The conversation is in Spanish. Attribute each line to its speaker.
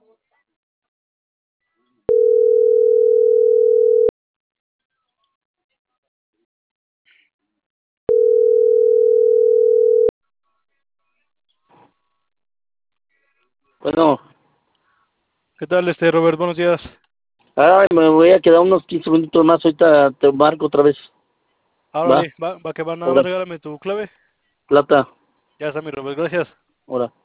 Speaker 1: Bueno,
Speaker 2: ¿Qué tal, Robert? Buenos días.
Speaker 1: ay, me voy a quedar unos 15 minutos más, ahorita te marco otra vez. Va,
Speaker 2: Árale, va que va, nada
Speaker 1: ahora,
Speaker 2: más regálame tu clave.
Speaker 1: plata,
Speaker 2: Ya está, mi Robert, gracias.
Speaker 1: ahora.